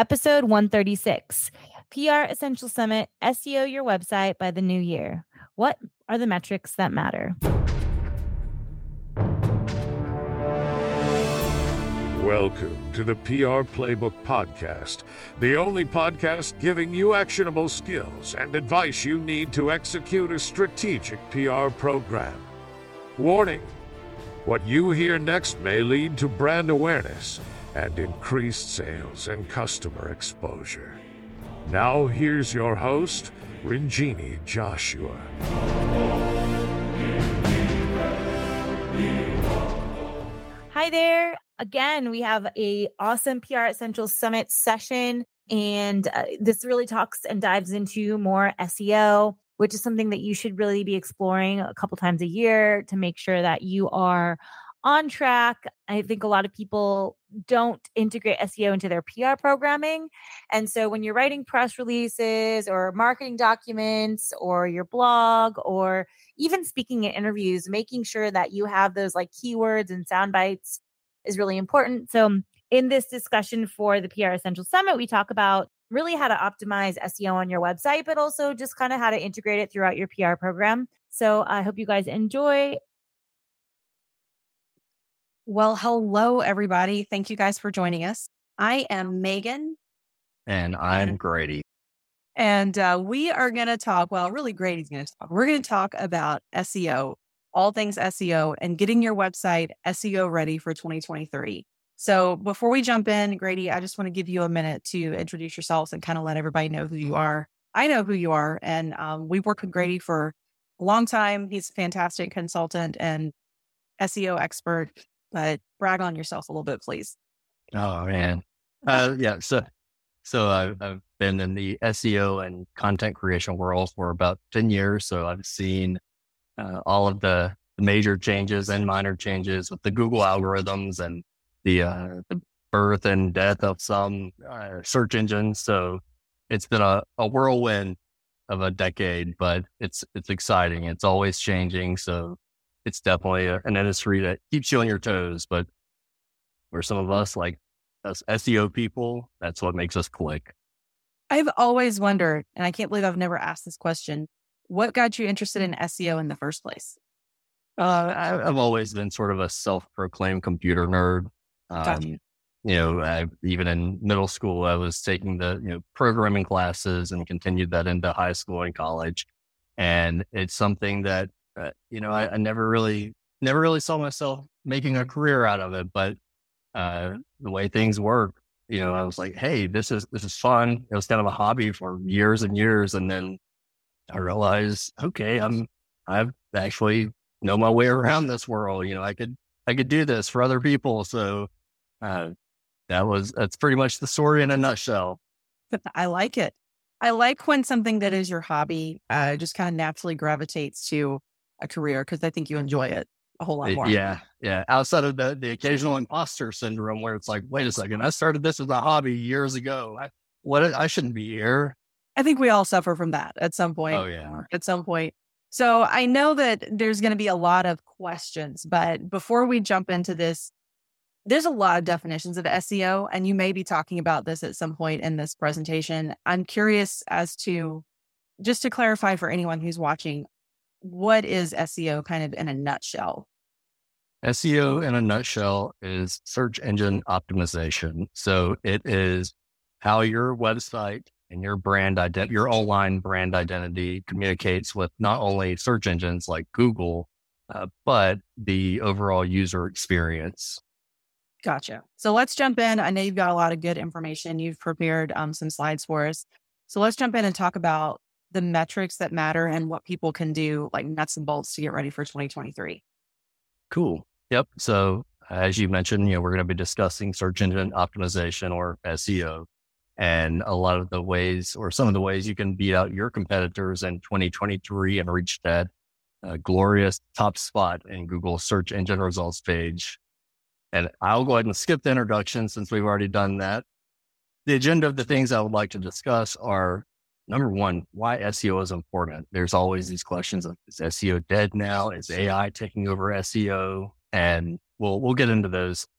Episode 136, PR Essential Summit, SEO your website by the new year. What are the metrics that matter? Welcome to the PR Playbook Podcast, the only podcast giving you actionable skills and advice you need to execute a strategic PR program. Warning: what you hear next may lead to brand awareness and increased sales and customer exposure. Now here's your host, Rinjini Joshua. Hi there. Again, we have a awesome PR Essentials Summit session, and this really talks and dives into more SEO, which is something that you should really be exploring a couple times a year to make sure that you are on track. I think a lot of people don't integrate SEO into their PR programming. And so when you're writing press releases or marketing documents or your blog or even speaking in interviews, making sure that you have those like keywords and sound bites is really important. So in this discussion for the PR Essential Summit, we talk about really how to optimize SEO on your website, but also just kind of how to integrate it throughout your PR program. So I hope you guys enjoy. Well, hello, everybody. Thank you guys for joining us. I am Megan. And I'm Grady. And we are going to talk, really Grady's going to talk. We're going to talk about SEO, all things SEO, and getting your website SEO ready for 2023. So before we jump in, Grady, I just want to give you a minute to introduce yourselves and kind of let everybody know who you are. I know who you are, and we've worked with Grady for a long time. He's a fantastic consultant and SEO expert. But brag on yourself a little bit, please. Oh, man. Yeah. So I've been in the SEO and content creation world for about 10 years. So I've seen all of the major changes and minor changes with the Google algorithms and the birth and death of some search engines. So it's been a whirlwind of a decade, but it's exciting. It's always changing. So it's definitely an industry that keeps you on your toes, but for some of us, like us SEO people, that's what makes us click. I've always wondered, and I can't believe I've never asked this question, what got you interested in SEO in the first place? I've always been sort of a self-proclaimed computer nerd. Gotcha. Even in middle school, I was taking the programming classes and continued that into high school and college. And it's something that I never really saw myself making a career out of it, but the way things work, I was like, hey, this is fun. It was kind of a hobby for years and years. And then I realized, okay, I've actually know my way around this world. I could do this for other people. So that's pretty much the story in a nutshell. I like it. I like when something that is your hobby just kind of naturally gravitates to a career, because I think you enjoy it a whole lot more. Yeah. Outside of the occasional imposter syndrome where it's like, wait a second, I started this as a hobby years ago. I shouldn't be here. I think we all suffer from that at some point. Oh, yeah. At some point. So I know that there's going to be a lot of questions, but before we jump into this, there's a lot of definitions of SEO, and you may be talking about this at some point in this presentation. I'm curious as to, just to clarify for anyone who's watching, what is SEO kind of in a nutshell? SEO in a nutshell is search engine optimization. So it is how your website and your brand identity, your online brand identity communicates with not only search engines like Google, but the overall user experience. Gotcha. So let's jump in. I know you've got a lot of good information. You've prepared some slides for us. So let's jump in and talk about the metrics that matter and what people can do, like nuts and bolts, to get ready for 2023. Cool. Yep. So as you mentioned, we're going to be discussing search engine optimization, or SEO, and a lot of the ways, or some of the ways, you can beat out your competitors in 2023 and reach that glorious top spot in Google search engine results page. And I'll go ahead and skip the introduction since we've already done that. The agenda of the things I would like to discuss are, number one, why SEO is important. There's always these questions of, is SEO dead now? Is AI taking over SEO? And we'll get into those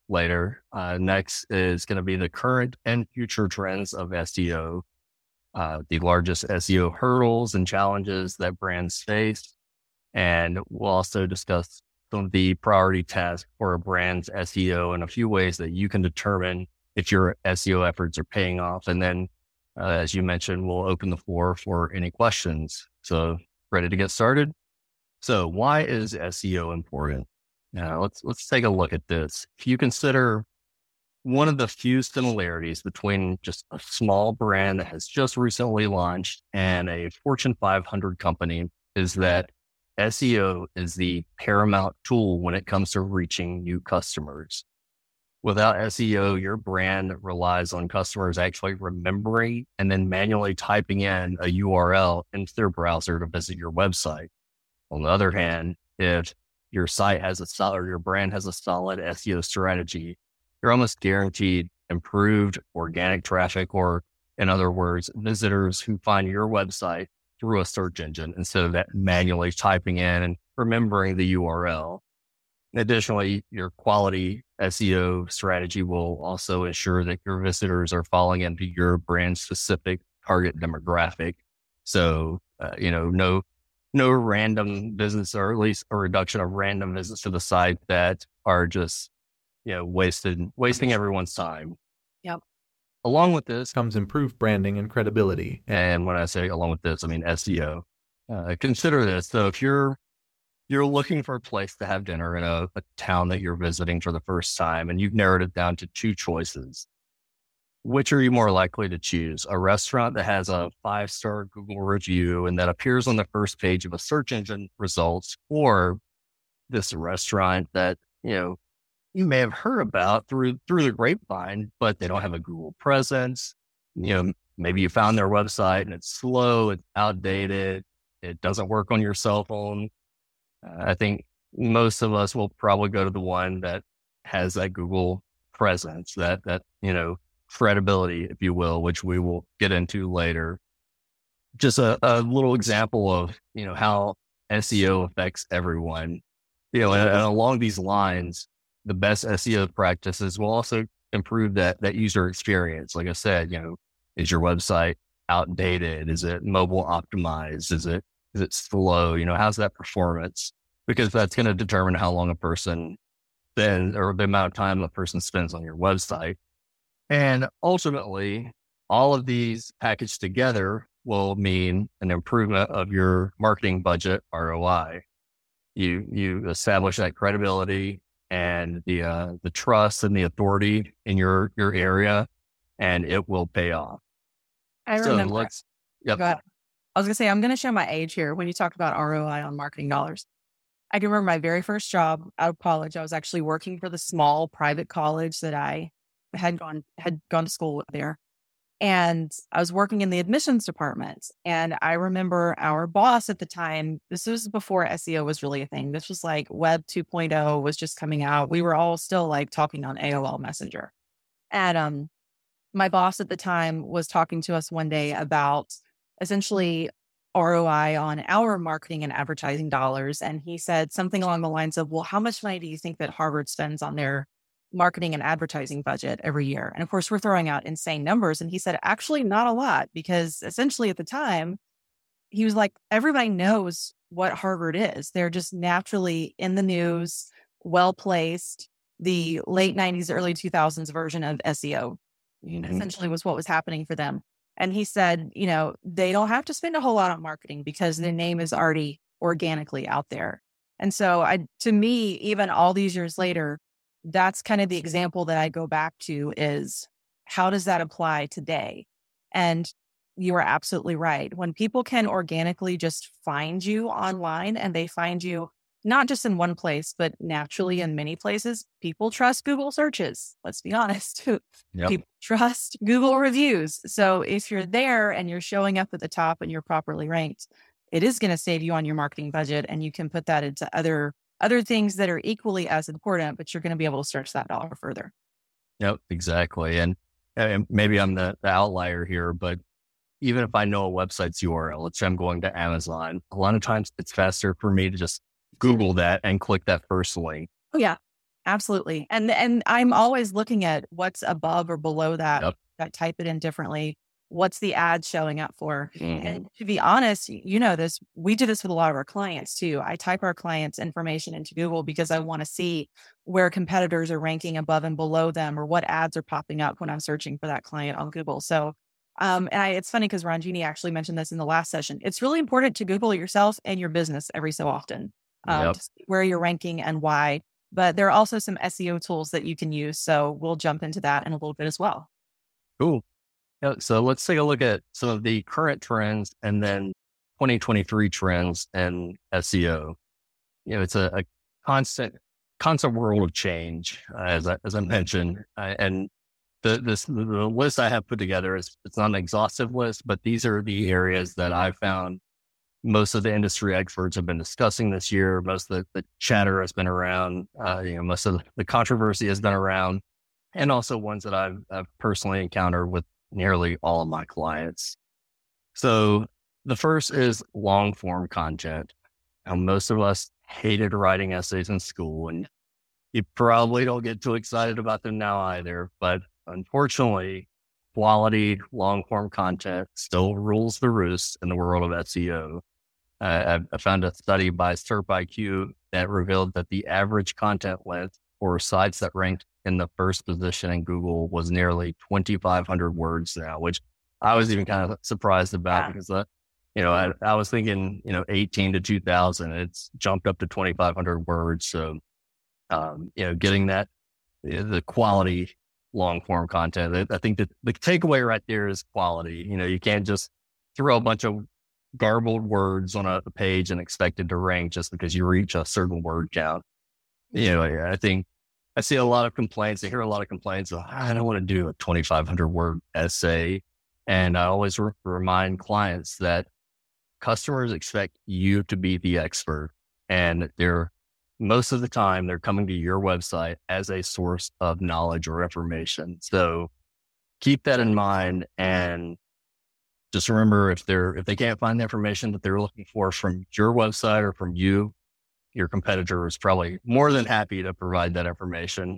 later. Next is going to be the current and future trends of SEO, the largest SEO hurdles and challenges that brands face. And we'll also discuss some of the priority tasks for a brand's SEO and a few ways that you can determine if your SEO efforts are paying off. And then, as you mentioned, we'll open the floor for any questions. So ready to get started? So why is SEO important? Now let's take a look at this. If you consider one of the few similarities between just a small brand that has just recently launched and a Fortune 500 company is that SEO is the paramount tool when it comes to reaching new customers. Without SEO, your brand relies on customers actually remembering and then manually typing in a URL into their browser to visit your website. On the other hand, if your site has or your brand has a solid SEO strategy, you're almost guaranteed improved organic traffic, or in other words, visitors who find your website through a search engine instead of that manually typing in and remembering the URL. Additionally, your quality SEO strategy will also ensure that your visitors are falling into your brand specific target demographic. So, no random visits, or at least a reduction of random visits to the site that are just, wasting everyone's time. Yep. Along with this comes improved branding and credibility. And when I say along with this, I mean SEO. Consider this. So if you're looking for a place to have dinner in a town that you're visiting for the first time, and you've narrowed it down to two choices, which are you more likely to choose? A restaurant that has a 5-star Google review and that appears on the first page of a search engine results, or this restaurant that, you may have heard about through the grapevine, but they don't have a Google presence. Maybe you found their website and it's slow, it's outdated, it doesn't work on your cell phone. I think most of us will probably go to the one that has that Google presence, that credibility, if you will, which we will get into later. Just a little example of, how SEO affects everyone. And along these lines, the best SEO practices will also improve that user experience. Like I said, is your website outdated? Is it mobile optimized? Is it slow? How's that performance? Because that's going to determine how long a person or the amount of time a person spends on your website. And ultimately, all of these packaged together will mean an improvement of your marketing budget ROI. You establish that credibility and the trust and the authority in your area, and it will pay off. I remember. Yep. Go ahead. I was going to say, I'm going to show my age here when you talked about ROI on marketing dollars. I can remember my very first job out of college. I was actually working for the small private college that I had gone to school there. And I was working in the admissions department. And I remember our boss at the time, this was before SEO was really a thing. This was like Web 2.0 was just coming out. We were all still like talking on AOL Messenger. And my boss at the time was talking to us one day about essentially ROI on our marketing and advertising dollars. And he said something along the lines of, well, how much money do you think that Harvard spends on their marketing and advertising budget every year? And of course, we're throwing out insane numbers. And he said, actually, not a lot, because essentially at the time, he was like, everybody knows what Harvard is. They're just naturally in the news, well-placed. The late 90s, early 2000s version of SEO essentially was what was happening for them. And he said, they don't have to spend a whole lot on marketing because the name is already organically out there. And so to me, even all these years later, that's kind of the example that I go back to is, how does that apply today? And you are absolutely right. When people can organically just find you online, and they find you not just in one place, but naturally in many places, people trust Google searches. Let's be honest. Yep. People trust Google reviews. So if you're there and you're showing up at the top and you're properly ranked, it is going to save you on your marketing budget, and you can put that into other things that are equally as important, but you're going to be able to stretch that dollar further. Yep, exactly. And maybe I'm the outlier here, but even if I know a website's URL, let's say I'm going to Amazon, a lot of times it's faster for me to just Google that and click that first link. Oh, yeah. Absolutely. And I'm always looking at what's above or below that. Yep. I type it in differently. What's the ad showing up for? Mhm. And to be honest, you know this, we do this with a lot of our clients too. I type our clients' information into Google because I want to see where competitors are ranking above and below them, or what ads are popping up when I'm searching for that client on Google. So, it's funny because Ranjini actually mentioned this in the last session. It's really important to Google yourself and your business every so often, Yep. to see where you're ranking and why. But there are also some SEO tools that you can use. So we'll jump into that in a little bit as well. Cool. Yeah, so let's take a look at some of the current trends and then 2023 trends in SEO. It's a constant world of change, as I mentioned, and the list I have put together it's not an exhaustive list, but these are the areas that I found most of the industry experts have been discussing this year. Most of the chatter has been around. Most of the controversy has been around, and also ones that I've personally encountered with nearly all of my clients. So the first is long form content. Now, most of us hated writing essays in school, and you probably don't get too excited about them now either. But unfortunately, quality long form content still rules the roost in the world of SEO. I found a study by SERPIQ that revealed that the average content length for sites that ranked in the first position in Google was nearly 2,500 words now, which I was even kind of surprised about because, I was thinking, 18 to 2,000. It's jumped up to 2,500 words. So, getting that, the quality long form content, I think that the takeaway right there is quality. You can't just throw a bunch of garbled words on a page and expect it to rank just because you reach a certain word count. I think I see a lot of complaints. I hear a lot of complaints of, I don't want to do a 2,500 word essay. And I always remind clients that customers expect you to be the expert. And most of the time they're coming to your website as a source of knowledge or information. So keep that in mind, and just remember, if they can't find the information that they're looking for from your website or from you, your competitor is probably more than happy to provide that information.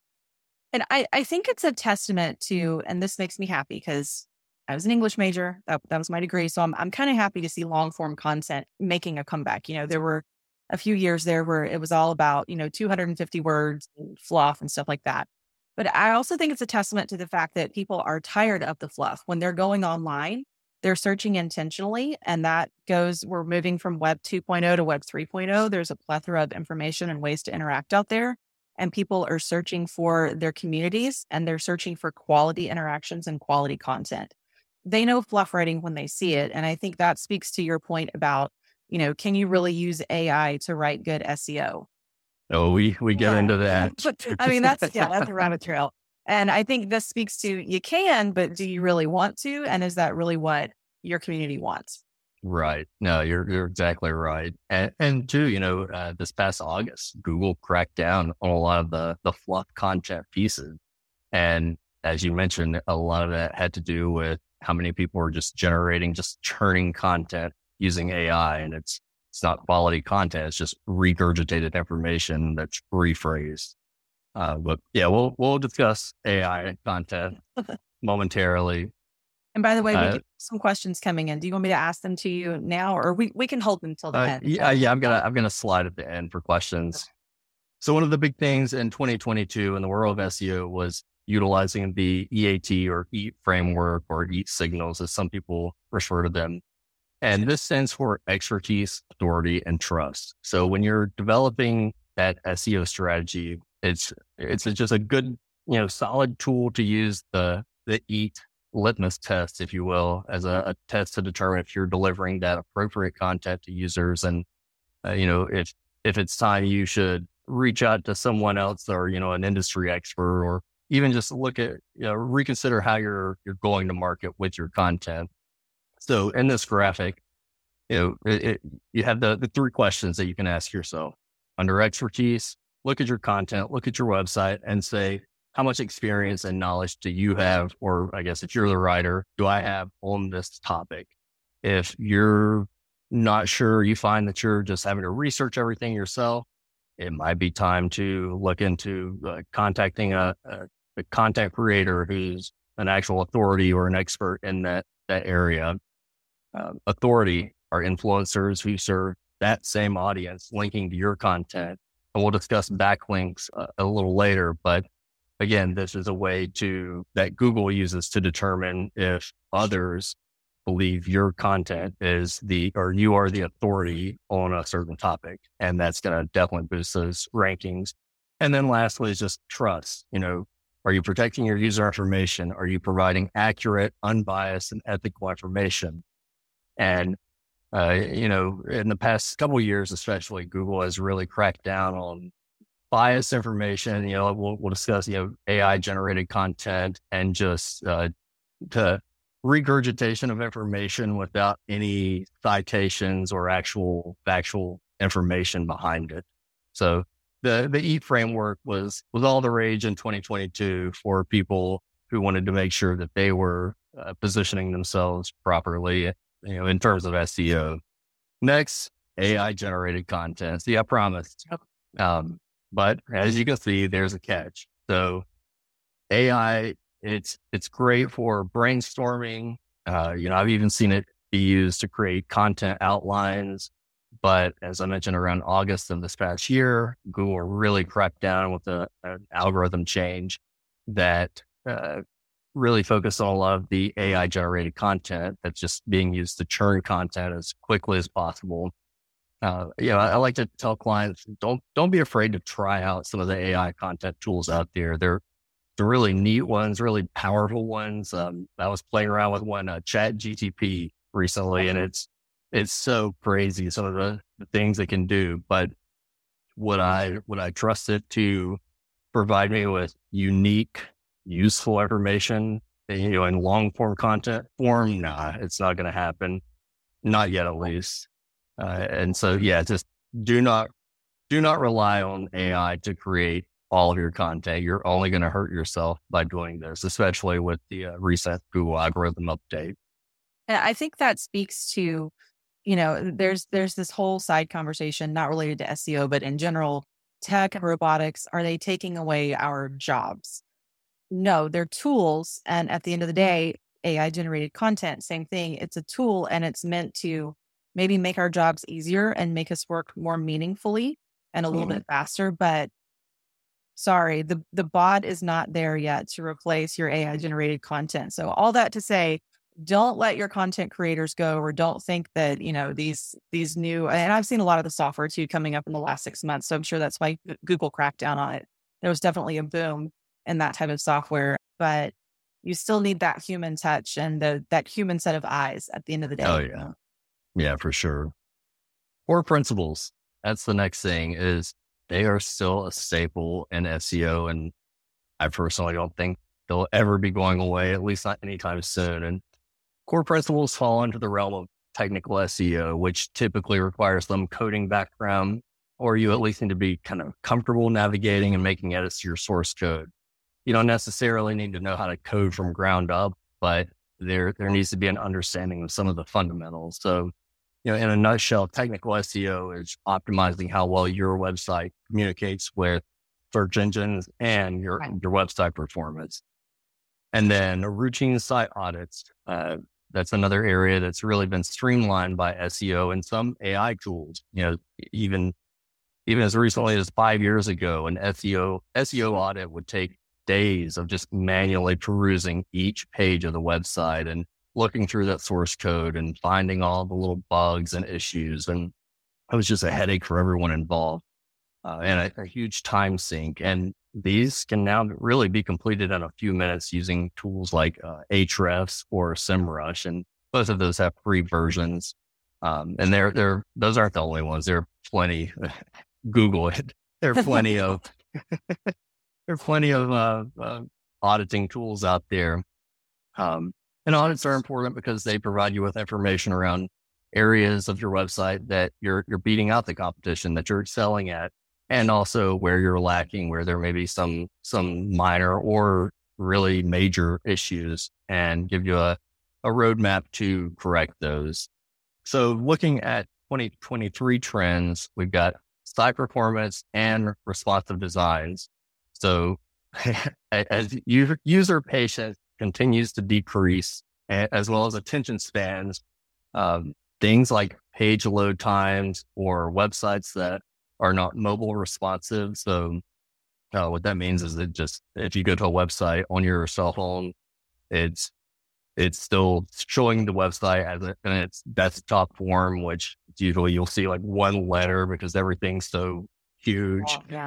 And I think it's a testament to, and this makes me happy because I was an English major. That was my degree. So I'm kind of happy to see long form content making a comeback. There were a few years there where it was all about, 250 words and fluff and stuff like that. But I also think it's a testament to the fact that people are tired of the fluff. When they're going online, they're searching intentionally, and we're moving from Web 2.0 to Web 3.0. There's a plethora of information and ways to interact out there, and people are searching for their communities, and they're searching for quality interactions and quality content. They know fluff writing when they see it. And I think that speaks to your point about, can you really use AI to write good SEO? Oh, we get into that. But, that's a rabbit trail. And I think this speaks to, you can, but do you really want to? And is that really what your community wants? Right. No, you're exactly right. And too, this past August, Google cracked down on a lot of the fluff content pieces. And as you mentioned, a lot of that had to do with how many people were just churning content using AI. And it's not quality content. It's just regurgitated information that's rephrased. But yeah, we'll discuss AI content momentarily. And by the way, we get some questions coming in. Do you want me to ask them to you now, or we can hold them until the end? Yeah. I'm gonna slide at the end for questions. So one of the big things in 2022 in the world of SEO was utilizing the EAT or EAT framework, or EAT signals, as some people refer to them. And this stands for expertise, authority, and trust. So when you're developing that SEO strategy, it's just a good, solid tool to use the EAT litmus test, if you will, as a test to determine if you're delivering that appropriate content to users. And, if it's time you should reach out to someone else, or, an industry expert, or even just look at, reconsider how you're going to market with your content. So in this graphic, you have the three questions that you can ask yourself. Under expertise, look at your content, look at your website, and say, how much experience and knowledge do you have? Or I guess if you're the writer, do I have on this topic? If you're not sure, you find that you're just having to research everything yourself. it might be time to look into contacting a content creator who's an actual authority or an expert in that area. Authority are influencers who serve that same audience, linking to your content. And we'll discuss backlinks a little later, but again, this is a way that Google uses to determine if others believe your content you are the authority on a certain topic. And that's going to definitely boost those rankings. And then lastly is just trust. Are you protecting your user information? Are you providing accurate, unbiased, and ethical information? And, in the past couple of years, especially, Google has really cracked down on biased information. We'll discuss, AI generated content and just the regurgitation of information without any citations or actual factual information behind it. So the EAT framework was all the rage in 2022 for people who wanted to make sure that they were positioning themselves properly, in terms of SEO. Next, AI generated content. See, I promised. But as you can see, there's a catch. So AI, it's great for brainstorming. I've even seen it be used to create content outlines. But as I mentioned, around August of this past year, Google really cracked down with an algorithm change that really focused on a lot of the AI generated content that's just being used to churn content as quickly as possible. I like to tell clients, don't be afraid to try out some of the AI content tools out there. They're the really neat ones, really powerful ones. I was playing around with one, ChatGPT recently, and it's so crazy, some of the things it can do. But would I trust it to provide me with unique, useful information, in long form content form? Nah, it's not going to happen. Not yet, at least. And so, just do not rely on AI to create all of your content. You're only going to hurt yourself by doing this, especially with the recent Google algorithm update. And I think that speaks to, there's this whole side conversation, not related to SEO, but in general, tech and robotics, are they taking away our jobs? No, they're tools. And at the end of the day, AI generated content, same thing. It's a tool and it's meant to maybe make our jobs easier and make us work more meaningfully and a little bit faster. But sorry, the bot is not there yet to replace your AI generated content. So all that to say, don't let your content creators go, or don't think that, these new, and I've seen a lot of the software too coming up in the last 6 months. So I'm sure that's why Google cracked down on it. There was definitely a boom in that type of software, but you still need that human touch and that human set of eyes at the end of the day. Oh yeah. Yeah, for sure. Core principles. That's the next thing, is they are still a staple in SEO. And I personally don't think they'll ever be going away, at least not anytime soon. And core principles fall into the realm of technical SEO, which typically requires some coding background, or you at least need to be kind of comfortable navigating and making edits to your source code. You don't necessarily need to know how to code from ground up, but there needs to be an understanding of some of the fundamentals. So, in a nutshell, technical SEO is optimizing how well your website communicates with search engines and your website performance. And then routine site audits. That's another area that's really been streamlined by SEO and some AI tools. Even as recently as 5 years ago, an SEO audit would take days of just manually perusing each page of the website and looking through that source code and finding all the little bugs and issues. And it was just a headache for everyone involved, and a huge time sink. And these can now really be completed in a few minutes using tools like Ahrefs or SEMrush. And both of those have free versions. And those aren't the only ones. There are plenty. Google it. There are plenty of auditing tools out there. And audits are important because they provide you with information around areas of your website that you're beating out the competition, that you're excelling at, and also where you're lacking, where there may be some minor or really major issues, and give you a roadmap to correct those. So looking at 2023 trends, we've got site performance and responsive designs. So as user patience continues to decrease, as well as attention spans, things like page load times or websites that are not mobile responsive. So what that means is that just if you go to a website on your cell phone, it's still showing the website as in its desktop form, which usually you'll see like one letter because everything's so huge. Yeah.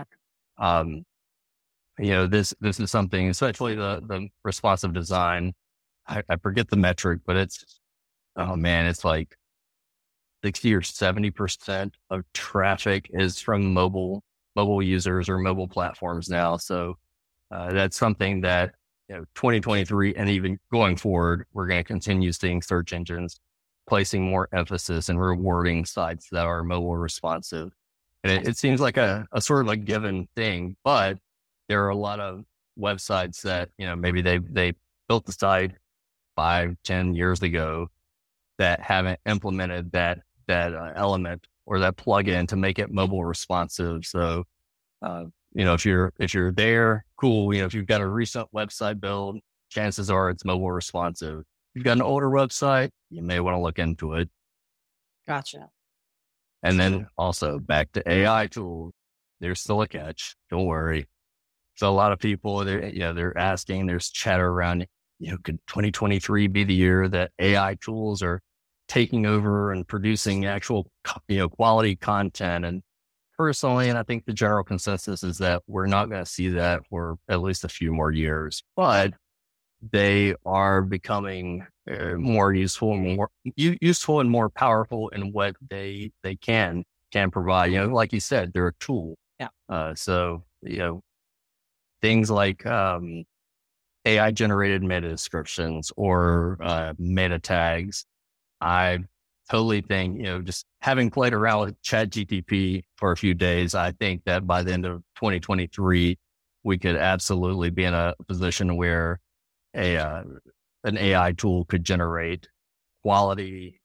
This is something, especially the responsive design. I forget the metric, but it's like 60 or 70% of traffic is from mobile users or mobile platforms now. So that's something that 2023 and even going forward, we're going to continue seeing search engines placing more emphasis and rewarding sites that are mobile responsive. And it seems like a sort of a given thing, but there are a lot of websites that, maybe they built the site 5-10 years ago that haven't implemented that element or that plugin to make it mobile responsive. So, if you're there, cool. If you've got a recent website build, chances are it's mobile responsive. If you've got an older website, you may want to look into it. Gotcha. And then also back to AI tools, there's still a catch. Don't worry. So a lot of people, they're asking, there's chatter around, could 2023 be the year that AI tools are taking over and producing actual, quality content? And personally, and I think the general consensus is that we're not going to see that for at least a few more years, but they are becoming more useful and more powerful in what they can provide. Like you said, they're a tool. Yeah. So things like AI generated meta descriptions or meta tags. I totally think, just having played around with ChatGPT for a few days, I think that by the end of 2023, we could absolutely be in a position where an AI tool could generate quality,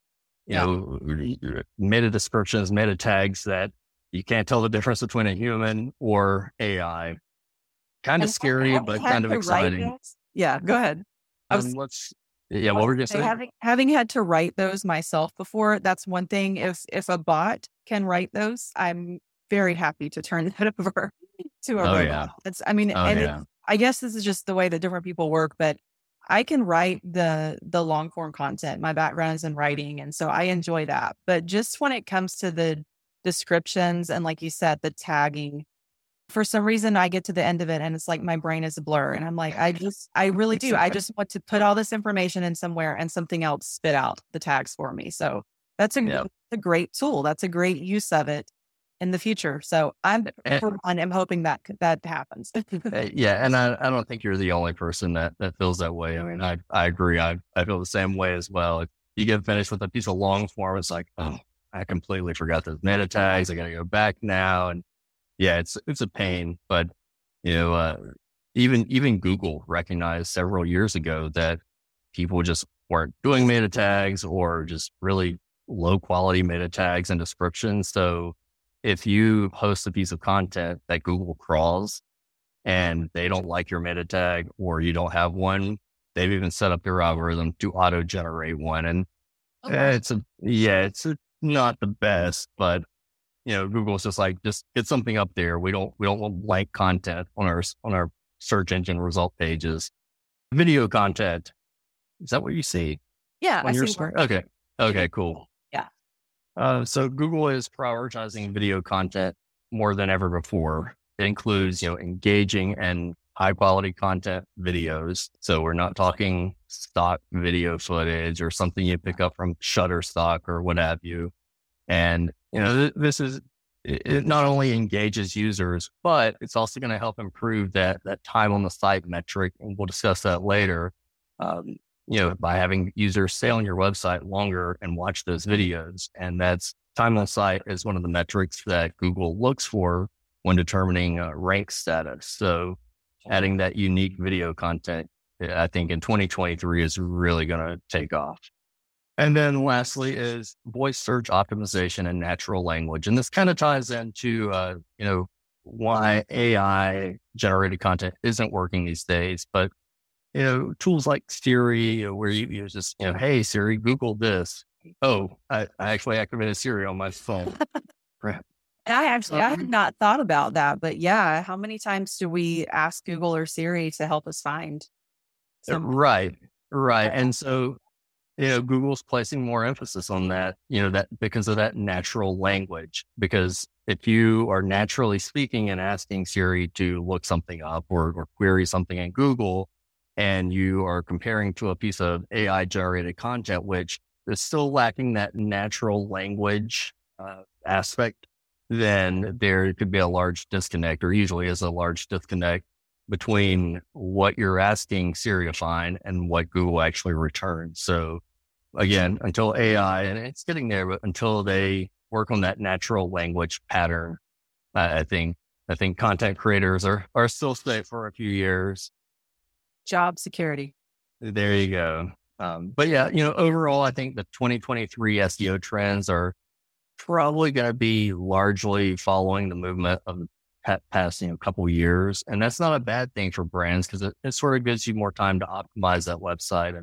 meta descriptions, meta tags that you can't tell the difference between a human or AI. Kind of scary, but kind of exciting. Yeah, go ahead. What were you saying? Having had to write those myself before, that's one thing. If a bot can write those, I'm very happy to turn that over to a robot. Yeah. I guess this is just the way that different people work, but I can write the long form content. My background is in writing, and so I enjoy that. But just when it comes to the descriptions and, like you said, the tagging, for some reason I get to the end of it and it's like my brain is a blur, and I'm like, I really do. I just want to put all this information in somewhere and something else spit out the tags for me. So that's a great tool. That's a great use of it in the future. So I'm hoping that happens. Yeah. And I don't think you're the only person that feels that way. I mean, I agree. I feel the same way as well. If you get finished with a piece of long form, it's like, oh, I completely forgot those meta tags. I got to go back now. And yeah, it's a pain, but even Google recognized several years ago that people just weren't doing meta tags or just really low quality meta tags and descriptions. So if you post a piece of content that Google crawls and they don't like your meta tag or you don't have one, they've even set up their algorithm to auto generate one. And it's not the best, but Google's just like, just get something up there. We don't want blank content on our search engine result pages. Video content. Is that what you see? Yeah. On your screen? Okay, cool. Yeah. So Google is prioritizing video content more than ever before. It includes, engaging and high quality content videos. So we're not talking stock video footage or something you pick up from Shutterstock or what have you. And, it not only engages users, but it's also going to help improve that time on the site metric. And we'll discuss that later. By having users stay on your website longer and watch those videos. And that's time on site is one of the metrics that Google looks for when determining rank status. So adding that unique video content, I think in 2023 is really going to take off. And then lastly is voice search optimization and natural language. And this kind of ties into, why AI generated content isn't working these days. But, tools like Siri, where you just, hey, Siri, Google this. Oh, I actually activated Siri on my phone. I had not thought about that, but yeah, how many times do we ask Google or Siri to help us find something? Right. And so, Google's placing more emphasis on that, that because of that natural language. Because if you are naturally speaking and asking Siri to look something up or query something in Google, and you are comparing to a piece of AI generated content, which is still lacking that natural language aspect, then there could be a large disconnect, or usually is a large disconnect between what you're asking Siri to find and what Google actually returns. So again, until AI, and it's getting there, but until they work on that natural language pattern, I think content creators are still safe for a few years. Job security. There you go. But yeah, overall, I think the 2023 SEO trends are probably going to be largely following the movement of the past, couple of years. And that's not a bad thing for brands, because it sort of gives you more time to optimize that website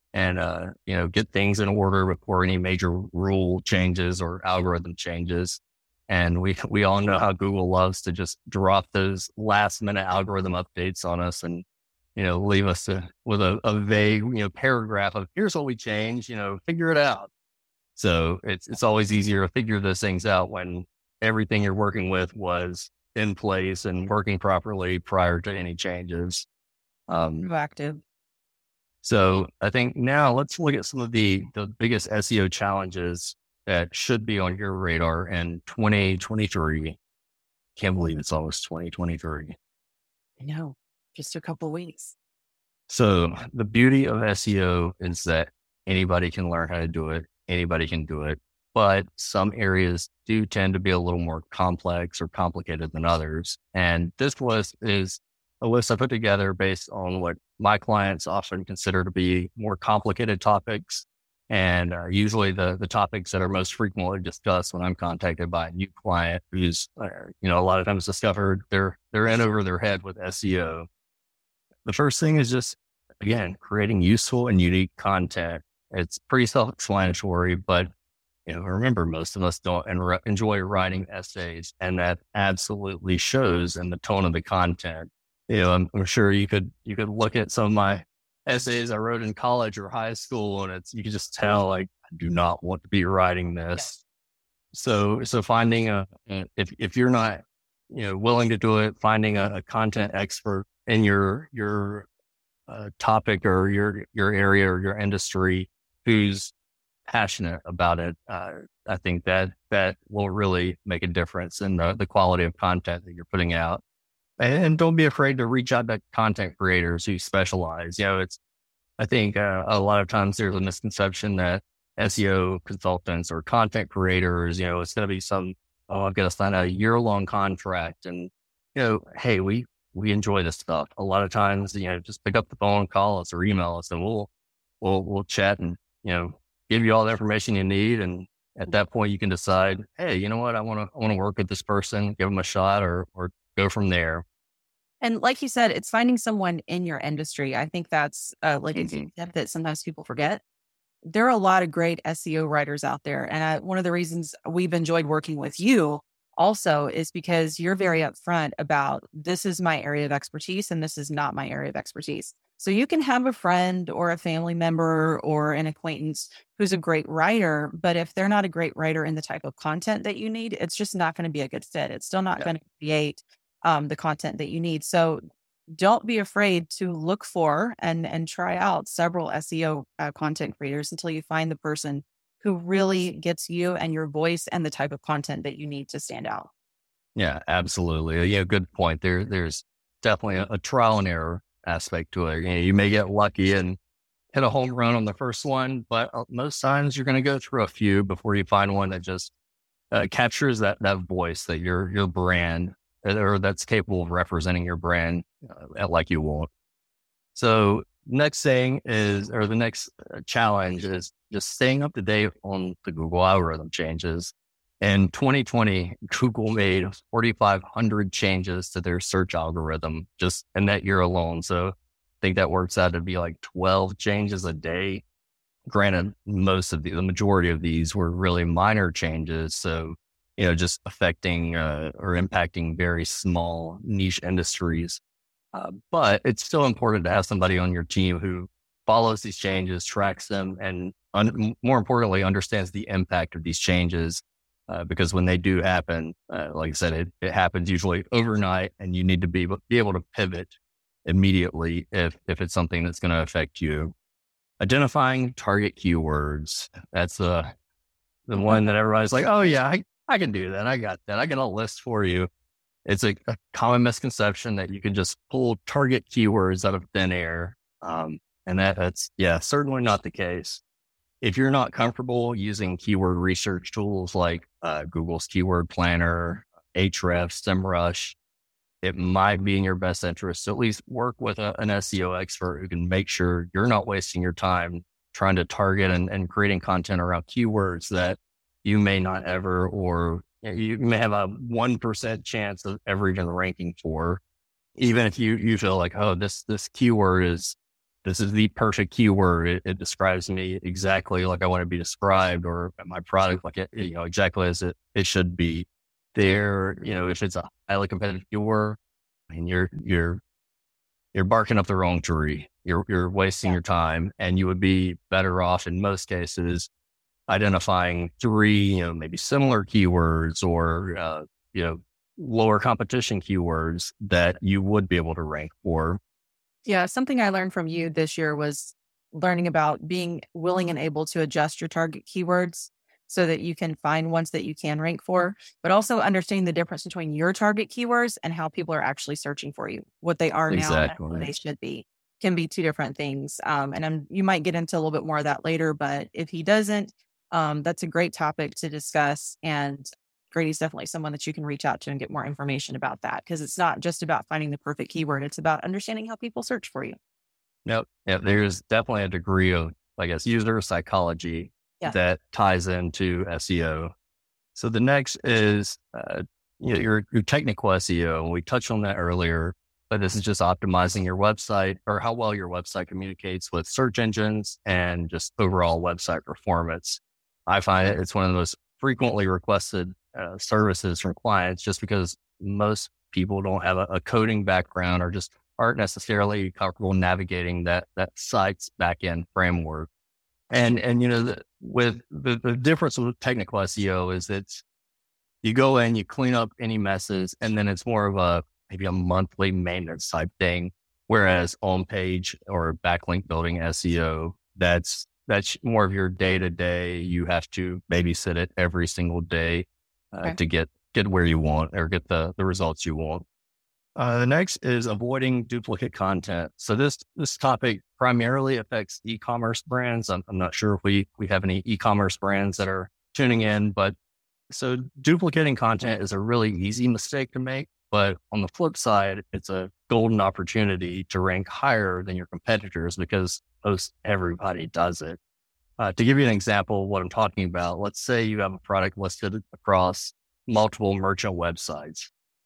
and get things in order before any major rule changes or algorithm changes. And we all know how Google loves to just drop those last minute algorithm updates on us and, leave us with a vague, paragraph of here's what we changed, figure it out. So it's always easier to figure those things out when everything you're working with was in place and working properly prior to any changes. Proactive. So I think now let's look at some of the biggest SEO challenges that should be on your radar in 2023. Can't believe it's almost 2023. I know, just a couple of weeks. So the beauty of SEO is that anybody can learn how to do it. Anybody can do it, but some areas do tend to be a little more complex or complicated than others. And this is a list I put together based on what my clients often consider to be more complicated topics. And usually the topics that are most frequently discussed when I'm contacted by a new client who's, a lot of times discovered they're in over their head with SEO. The first thing is just, again, creating useful and unique content. It's pretty self-explanatory, but remember, most of us don't enjoy writing essays, and that absolutely shows in the tone of the content. I'm sure you could look at some of my essays I wrote in college or high school, and you can just tell, like, I do not want to be writing this. So finding if you're not, willing to do it, finding a content expert in your topic or your area or your industry who's passionate about it, I think that will really make a difference in the quality of content that you're putting out. And don't be afraid to reach out to content creators who specialize. I think a lot of times there's a misconception that SEO consultants or content creators, it's going to be I've got to sign a year-long contract, and hey, we enjoy this stuff. A lot of times, just pick up the phone, call us or email us, and we'll chat and give you all the information you need. And at that point, you can decide, hey, you know what, I want to work with this person, give them a shot, or go from there. And like you said, it's finding someone in your industry. I think that's a step that sometimes people forget. There are a lot of great SEO writers out there. And one of the reasons we've enjoyed working with you also is because you're very upfront about, this is my area of expertise and this is not my area of expertise. So you can have a friend or a family member or an acquaintance who's a great writer, but if they're not a great writer in the type of content that you need, it's just not going to be a good fit. It's still not going to create the content that you need. So don't be afraid to look for and try out several SEO content creators until you find the person who really gets you and your voice and the type of content that you need to stand out. Yeah, absolutely. Yeah, good point. There's definitely a trial and error aspect to it. You may get lucky and hit a home run on the first one, but most times you're going to go through a few before you find one that just captures that voice, that your brand, or that's capable of representing your brand like you want. So next thing is, or the next challenge is just staying up to date on the Google algorithm changes. In 2020, Google made 4,500 changes to their search algorithm just in that year alone. So I think that works out to be like 12 changes a day. Granted, the majority of these were really minor changes. So, just affecting or impacting very small niche industries. But it's still important to have somebody on your team who follows these changes, tracks them, and more importantly, understands the impact of these changes. Because when they do happen, like I said, it happens usually overnight, and you need to be able to pivot immediately if it's something that's going to affect you. Identifying target keywords. That's the one that everybody's like, oh yeah, I can do that. I got that. I got a list for you. It's a common misconception that you can just pull target keywords out of thin air. And that's certainly not the case. If you're not comfortable using keyword research tools like Google's Keyword Planner, Ahrefs, SEMrush, it might be in your best interest to at least work with an SEO expert who can make sure you're not wasting your time trying to target and creating content around keywords that you may not ever, or you may have a 1% chance of ever even ranking for. Even if you feel like, oh, this keyword this is the perfect keyword. It describes me exactly like I want to be described, or my product like it, exactly as it should be. There, if it's a highly competitive keyword, I mean, you're barking up the wrong tree. You're wasting your time, and you would be better off in most cases identifying 3, maybe similar keywords or lower competition keywords that you would be able to rank for. Yeah, something I learned from you this year was learning about being willing and able to adjust your target keywords so that you can find ones that you can rank for, but also understanding the difference between your target keywords and how people are actually searching for you. What they are now and what they should be can be two different things. And you might get into a little bit more of that later, but if he doesn't, that's a great topic to discuss. And Grady's definitely someone that you can reach out to and get more information about that, because it's not just about finding the perfect keyword. It's about understanding how people search for you. Yep. There's definitely a degree of, I guess, user psychology that ties into SEO. So the next is your technical SEO. We touched on that earlier, but this is just optimizing your website or how well your website communicates with search engines and just overall website performance. I find it's one of the most frequently requested services from clients, just because most people don't have a coding background or just aren't necessarily comfortable navigating that site's backend framework. And with the difference with technical SEO is that you go in, you clean up any messes, and then it's more of maybe a monthly maintenance type thing. Whereas on page or backlink building SEO, that's more of your day to day. You have to babysit it every single day to get where you want or get the results you want. The next is avoiding duplicate content. So this topic primarily affects e-commerce brands. I'm not sure if we have any e-commerce brands that are tuning in, but so duplicating content is a really easy mistake to make. But on the flip side, it's a golden opportunity to rank higher than your competitors because most everybody does it. To give you an example of what I'm talking about, let's say you have a product listed across multiple merchant websites,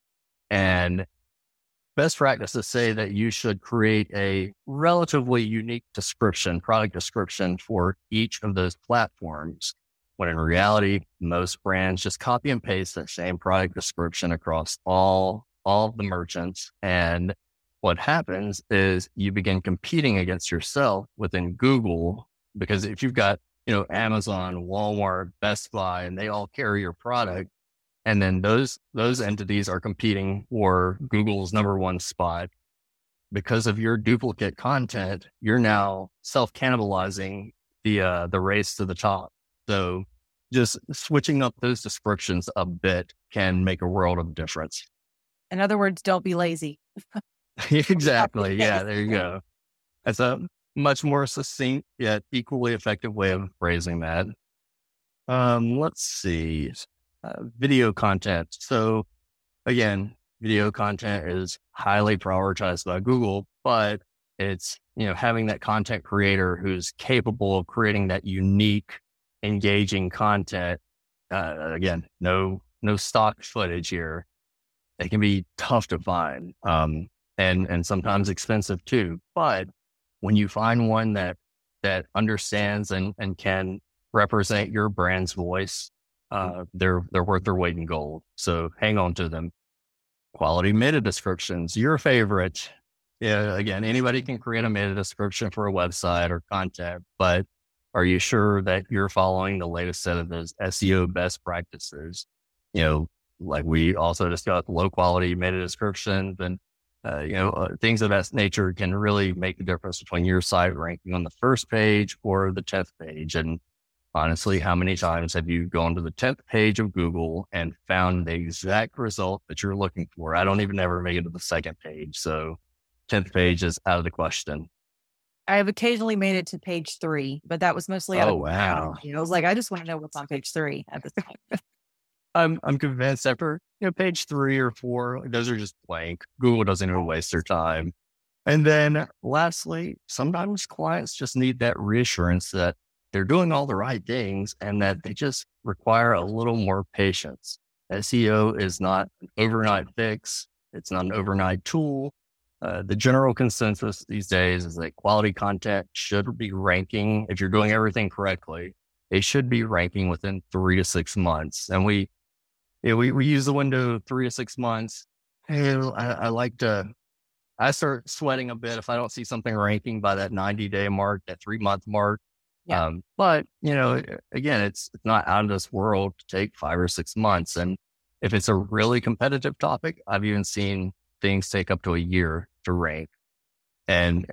and best practice is say that you should create a relatively unique product description for each of those platforms. When in reality, most brands just copy and paste that same product description across all of the merchants. And what happens is you begin competing against yourself within Google, because if you've got, Amazon, Walmart, Best Buy, and they all carry your product, and then those entities are competing for Google's number one spot. Because of your duplicate content, you're now self-cannibalizing the race to the top. So just switching up those descriptions a bit can make a world of difference. In other words, don't be lazy. Exactly. Yeah, there you go. That's a much more succinct yet equally effective way of phrasing that. Let's see. Video content. So again, video content is highly prioritized by Google, but It's, having that content creator who's capable of creating that unique, engaging content. Again, no stock footage here. It can be tough to find, and sometimes expensive too. But when you find one that understands and can represent your brand's voice, they're worth their weight in gold. So hang on to them. Quality meta descriptions, your favorite. Yeah, again, anybody can create a meta description for a website or content, but are you sure that you're following the latest set of those SEO best practices? Like we also discussed, low quality meta descriptions and, things of that nature can really make the difference between your site ranking on the first page or the 10th page. And honestly, how many times have you gone to the 10th page of Google and found the exact result that you're looking for? I don't even ever make it to the second page. So 10th page is out of the question. I have occasionally made it to page 3, but that was mostly out of wow. I was like, I just want to know what's on page 3 at this time. I'm convinced after page 3 or 4, those are just blank. Google doesn't even waste their time. And then lastly, sometimes clients just need that reassurance that they're doing all the right things and that they just require a little more patience. SEO is not an overnight fix. It's not an overnight tool. The general consensus these days is that quality content should be ranking. If you're doing everything correctly, it should be ranking within 3 to 6 months. And we use the window 3 to 6 months. I start sweating a bit if I don't see something ranking by that 90-day mark, that 3-month mark. Yeah. But again, it's not out of this world to take 5 or 6 months. And if it's a really competitive topic, I've even seen things take up to a year to rank. And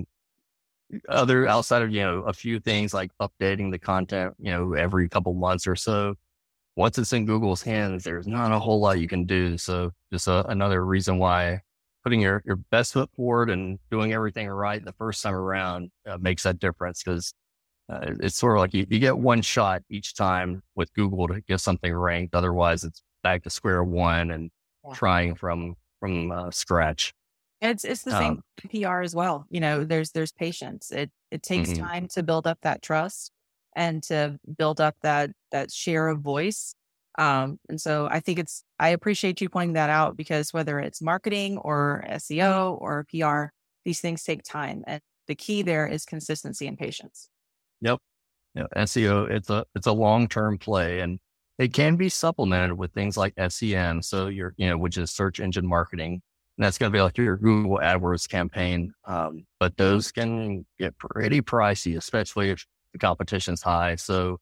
other outside of, a few things like updating the content, every couple months or so. Once it's in Google's hands, there's not a whole lot you can do. So just another reason why putting your best foot forward and doing everything right the first time around makes that difference, because it's sort of like you get one shot each time with Google to get something ranked. Otherwise, it's back to square one and trying from scratch. It's the same PR as well. There's patience. It takes time to build up that trust and to build up that share of voice. And so I think I appreciate you pointing that out, because whether it's marketing or SEO or PR, these things take time. And the key there is consistency and patience. Yep. SEO, it's a long-term play, and it can be supplemented with things like SEM. So which is search engine marketing. And that's going to be like your Google AdWords campaign. But those can get pretty pricey, especially if the competition's high. So,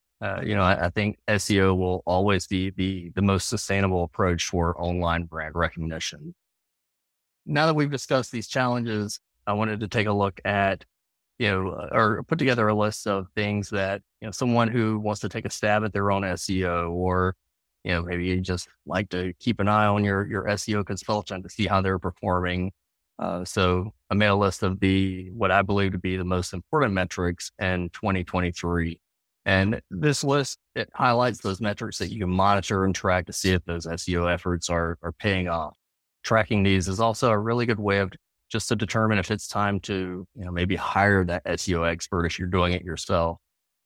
I think SEO will always be the most sustainable approach for online brand recognition. Now that we've discussed these challenges, I wanted to take a look at, or put together a list of things that, someone who wants to take a stab at their own SEO, or, maybe you just like to keep an eye on your SEO consultant to see how they're performing. So I made a list of what I believe to be the most important metrics in 2023. And this list, it highlights those metrics that you can monitor and track to see if those SEO efforts are paying off. Tracking these is also a really good way of just to determine if it's time to, maybe hire that SEO expert if you're doing it yourself.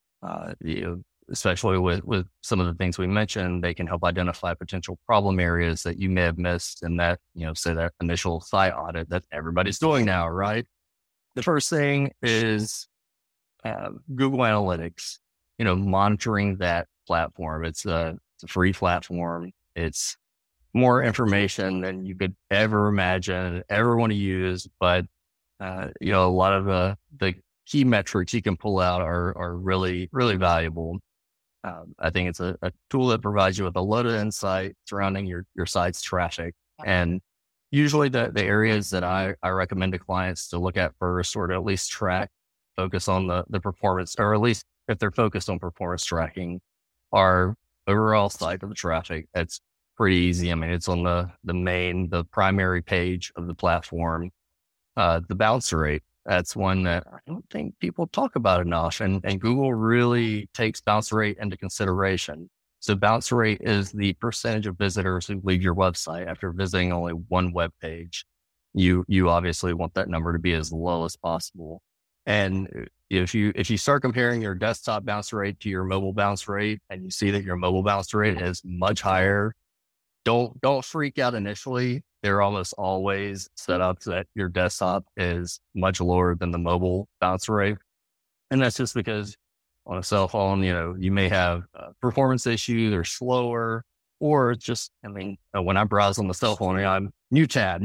Especially with some of the things we mentioned, they can help identify potential problem areas that you may have missed in that, say that initial site audit that everybody's doing now, right? The first thing is Google Analytics, monitoring that platform. It's a free platform. It's more information than you could ever imagine, ever want to use. But, a lot of the key metrics you can pull out are really, really valuable. I think it's a tool that provides you with a lot of insight surrounding your site's traffic. And usually the areas that I recommend to clients to look at first, or to at least focus on the performance, or at least if they're focused on performance tracking, are overall site of the traffic. It's pretty easy. I mean, it's on the primary page of the platform. The bounce rate. That's one that I don't think people talk about enough. And Google really takes bounce rate into consideration. So bounce rate is the percentage of visitors who leave your website after visiting only one web page. you obviously want that number to be as low as possible. And if you start comparing your desktop bounce rate to your mobile bounce rate, and you see that your mobile bounce rate is much higher, don't freak out initially. They're almost always set up so that your desktop is much lower than the mobile bounce rate. And that's just because on a cell phone, you may have a performance issue, they're slower, or it's just, when I browse on the cell phone, I'm new tab,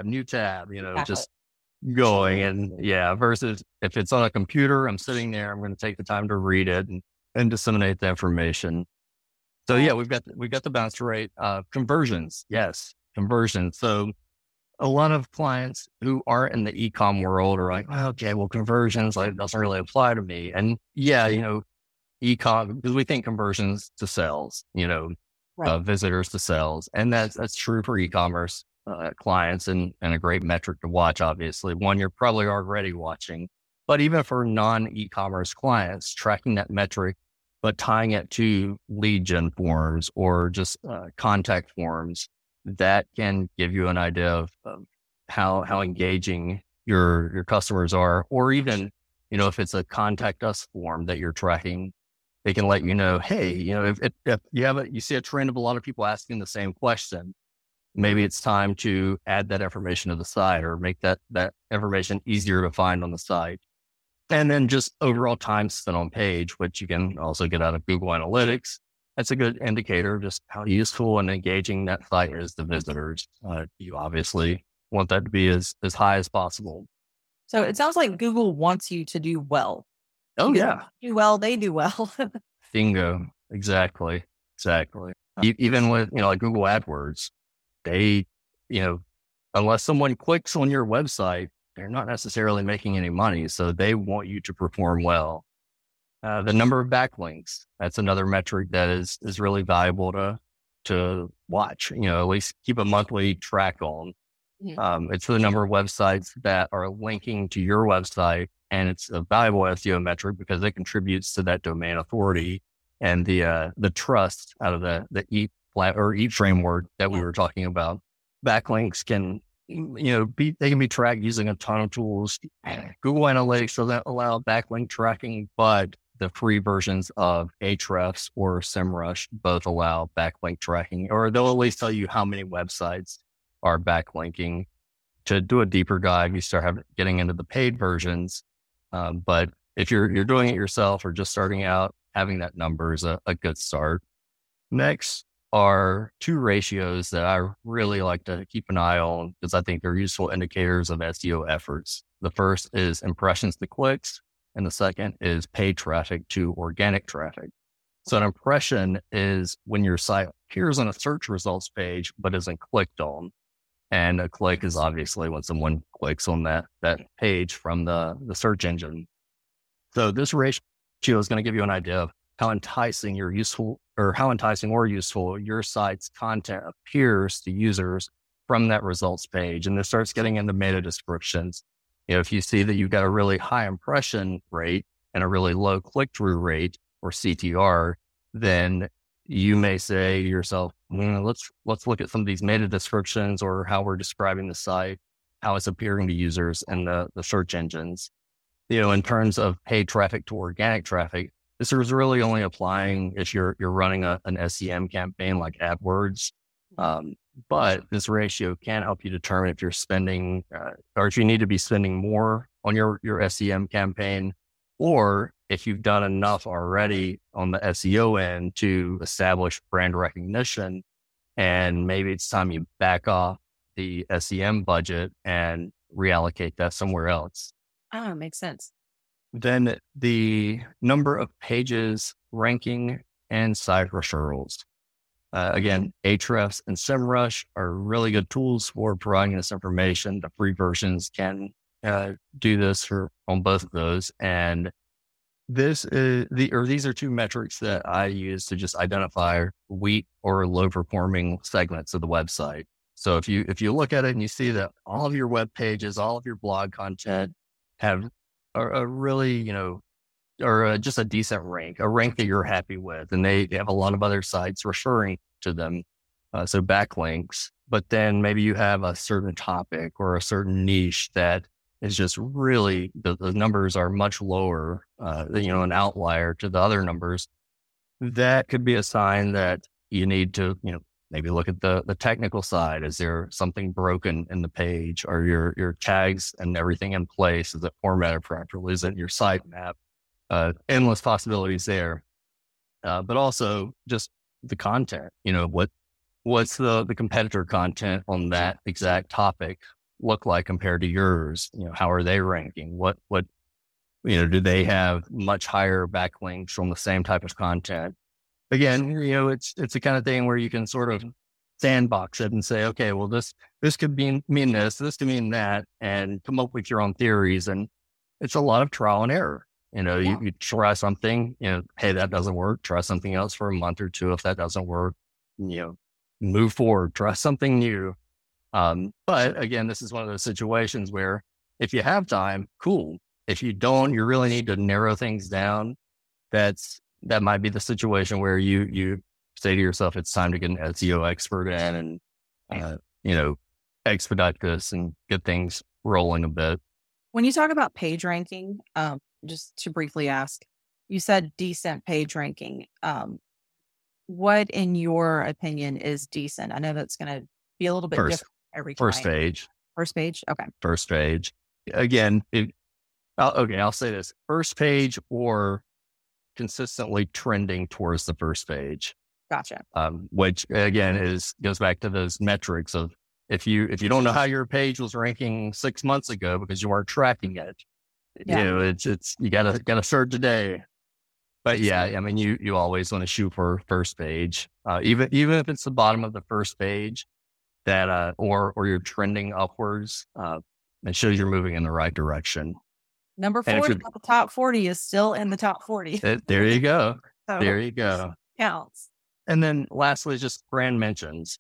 just going. And versus if it's on a computer, I'm sitting there, I'm going to take the time to read it and disseminate the information. So we've got the bounce rate, conversions. Yes. Conversions. So a lot of clients who aren't in the e-com world are like, conversions doesn't really apply to me. And e-com, because we think conversions to sales, visitors to sales. And that's true for e-commerce clients and a great metric to watch, obviously. One you're probably already watching, but even for non-e-commerce clients, tracking that metric, but tying it to lead gen forms or just contact forms, that can give you an idea of how engaging your customers are. Or even, if it's a contact us form that you're tracking, they can let you know, hey, if you see a trend of a lot of people asking the same question, maybe it's time to add that information to the site or make that information easier to find on the site. And then just overall time spent on page, which you can also get out of Google Analytics. That's a good indicator of just how useful and engaging that site is to visitors. You obviously want that to be as high as possible. So it sounds like Google wants you to do well. Oh, yeah. Do well, they do well. Bingo. Exactly. Even with, like Google AdWords, they, unless someone clicks on your website, they're not necessarily making any money. So they want you to perform well. The number of backlinks, that's another metric that is really valuable to watch, at least keep a monthly track on. It's the number of websites that are linking to your website, and it's a valuable SEO metric because it contributes to that domain authority and the trust out of the EAT framework that we were talking about. Backlinks can, they can be tracked using a ton of tools. Google Analytics doesn't allow backlink tracking, but the free versions of Ahrefs or SEMrush both allow backlink tracking, or they'll at least tell you how many websites are backlinking. To do a deeper dive, you start getting into the paid versions. But if you're doing it yourself or just starting out, having that number is a good start. Next are two ratios that I really like to keep an eye on because I think they're useful indicators of SEO efforts. The first is impressions to clicks, and the second is paid traffic to organic traffic. So an impression is when your site appears on a search results page, but isn't clicked on. And a click is obviously when someone clicks on that page from the search engine. So this ratio is going to give you an idea of how enticing or useful your site's content appears to users from that results page. And this starts getting into meta descriptions. If you see that you've got a really high impression rate and a really low click-through rate or CTR, then you may say to yourself, let's look at some of these meta descriptions or how we're describing the site, how it's appearing to users and the search engines. In terms of paid traffic to organic traffic, this is really only applying if you're running an SEM campaign like AdWords. But this ratio can help you determine if you're spending or if you need to be spending more on your SEM campaign, or if you've done enough already on the SEO end to establish brand recognition, and maybe it's time you back off the SEM budget and reallocate that somewhere else. Oh, makes sense. Then the number of pages, ranking, and site referrals. Again, Ahrefs and SEMrush are really good tools for providing this information. The free versions can do this on both of those. And these are two metrics that I use to just identify weak or low performing segments of the website. So if you look at it and you see that all of your web pages, all of your blog content have a really, or just a decent rank, a rank that you're happy with, and they have a lot of other sites referring to them. So backlinks, but then maybe you have a certain topic or a certain niche that is just really, the numbers are much lower, an outlier to the other numbers. That could be a sign that you need to, maybe look at the technical side. Is there something broken in the page? Are your tags and everything in place? Is it formatted properly? Is it your sitemap? Endless possibilities there. But also just the content, what's the competitor content on that exact topic look like compared to yours? How are they ranking? What, do they have much higher backlinks from the same type of content? Again, it's the kind of thing where you can sort of sandbox it and say, okay, well, this could mean this could mean that, and come up with your own theories. And it's a lot of trial and error. You try something, hey, that doesn't work. Try something else for a month or two. If that doesn't work, move forward, try something new. But again, this is one of those situations where if you have time, cool. If you don't, you really need to narrow things down. That might be the situation where you say to yourself, it's time to get an SEO expert in and, expedite this and get things rolling a bit. When you talk about page ranking, just to briefly ask, you said decent page ranking. What, in your opinion, is decent? I know that's going to be a little bit different every time. First page. First page? Okay. First page. Again, I'll say this. First page or consistently trending towards the first page. Gotcha. Which again goes back to those metrics of if you don't know how your page was ranking 6 months ago because you weren't tracking it, it's you gotta start today. But yeah, I mean you always want to shoot for first page, even if it's the bottom of the first page, that or you're trending upwards. It shows you're moving in the right direction. Number 40 of the top 40 is still in the top 40. There you go. So there you go. Counts. And then lastly, just brand mentions.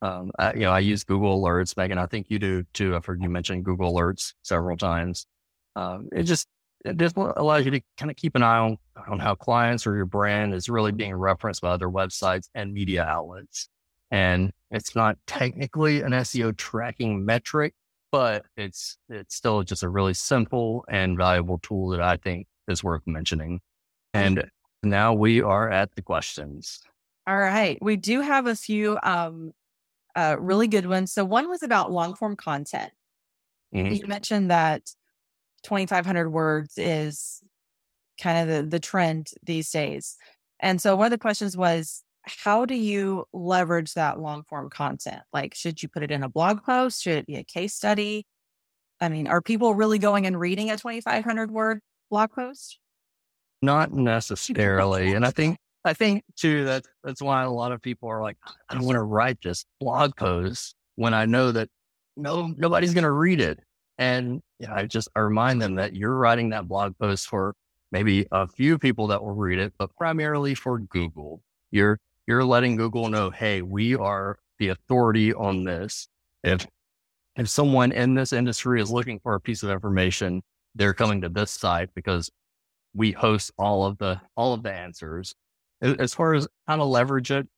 I use Google Alerts, Megan. I think you do too. I've heard you mention Google Alerts several times. It just allows you to kind of keep an eye on how clients or your brand is really being referenced by other websites and media outlets. And it's not technically an SEO tracking metric, but it's still just a really simple and valuable tool that I think is worth mentioning. And now we are at the questions. All right. We do have a few really good ones. So one was about long form content. Mm-hmm. You mentioned that 2,500 words is kind of the trend these days. And so one of the questions was, how do you leverage that long form content? Like, should you put it in a blog post? Should it be a case study? I mean, are people really going and reading a 2,500 word blog post? Not necessarily. And I think too, that's why a lot of people are like, I don't want to write this blog post when I know that nobody's going to read it. And I remind them that you're writing that blog post for maybe a few people that will read it, but primarily for Google. You're letting Google know, hey, we are the authority on this. If someone in this industry is looking for a piece of information, they're coming to this site because we host all of the answers. As far as how to leverage it,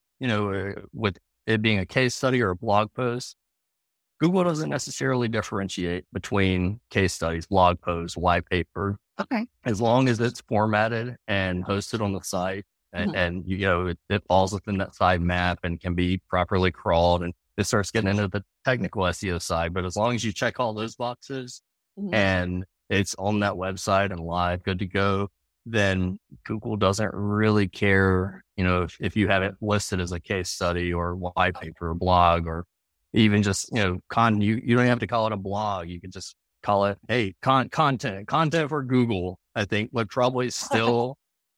with it being a case study or a blog post, Google doesn't necessarily differentiate between case studies, blog posts, white paper. Okay. As long as it's formatted and hosted on the site and it falls within that sitemap and can be properly crawled, and it starts getting into the technical SEO side. But as long as you check all those boxes and it's on that website and live, good to go, then Google doesn't really care, if you have it listed as a case study or white paper or blog, or even just, you don't have to call it a blog. You can just call it, hey, content for Google, I think would probably still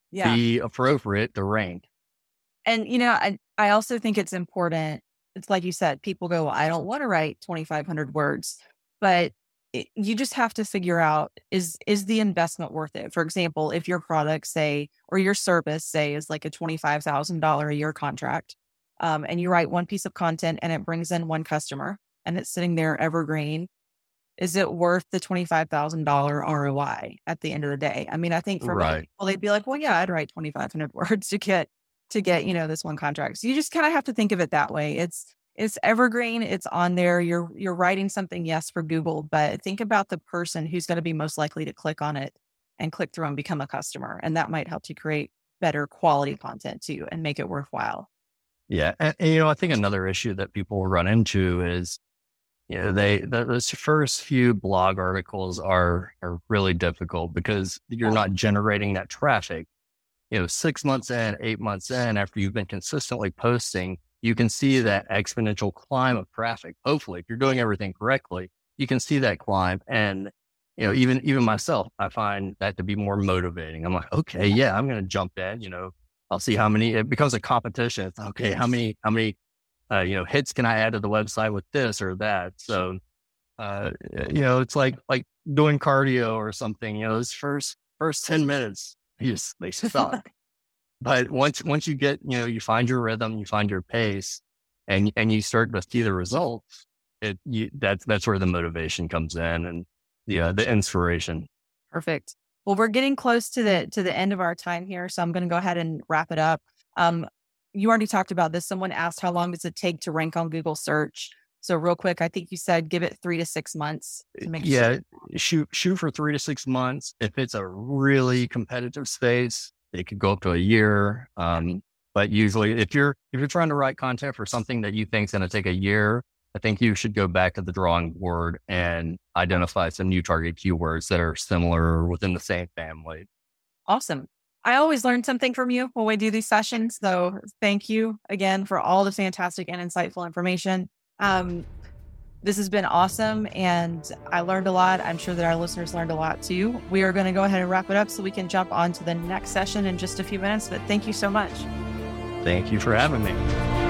be appropriate to rank. And, I also think it's important. It's like you said, people go, well, I don't want to write 2,500 words, but you just have to figure out, is the investment worth it? For example, if your product or your service is like a $25,000 a year contract, and you write one piece of content and it brings in one customer and it's sitting there evergreen, is it worth the $25,000 ROI at the end of the day? I mean, I think for many people, they'd be like, well, yeah, I'd write 2,500 words to get, this one contract. So you just kind of have to think of it that way. It's evergreen. It's on there. You're writing something, yes, for Google, but think about the person who's going to be most likely to click on it and click through and become a customer. And that might help you create better quality content too and make it worthwhile. Yeah. And, I think another issue that people run into is, those first few blog articles are really difficult because you're not generating that traffic. 6 months in, 8 months in, after you've been consistently posting, you can see that exponential climb of traffic. Hopefully, if you're doing everything correctly, you can see that climb. And, even myself, I find that to be more motivating. I'm like, okay, yeah, I'm going to jump in, I'll see how many, it becomes a competition. It's okay. How many, hits can I add to the website with this or that? So, it's like doing cardio or something, those first 10 minutes, they suck. But once you get, you find your rhythm, you find your pace and you start to see the results, that's where the motivation comes in and the inspiration. Perfect. Well, we're getting close to the end of our time here. So I'm going to go ahead and wrap it up. You already talked about this. Someone asked, how long does it take to rank on Google search? So real quick, I think you said, give it 3 to 6 months to make sure. Shoot for 3 to 6 months. If it's a really competitive space, it could go up to a year. But usually if you're trying to write content for something that you think is going to take a year, I think you should go back to the drawing board and identify some new target keywords that are similar within the same family. Awesome. I always learn something from you when we do these sessions. So thank you again for all the fantastic and insightful information. This has been awesome and I learned a lot. I'm sure that our listeners learned a lot too. We are going to go ahead and wrap it up so we can jump on to the next session in just a few minutes, but thank you so much. Thank you for having me.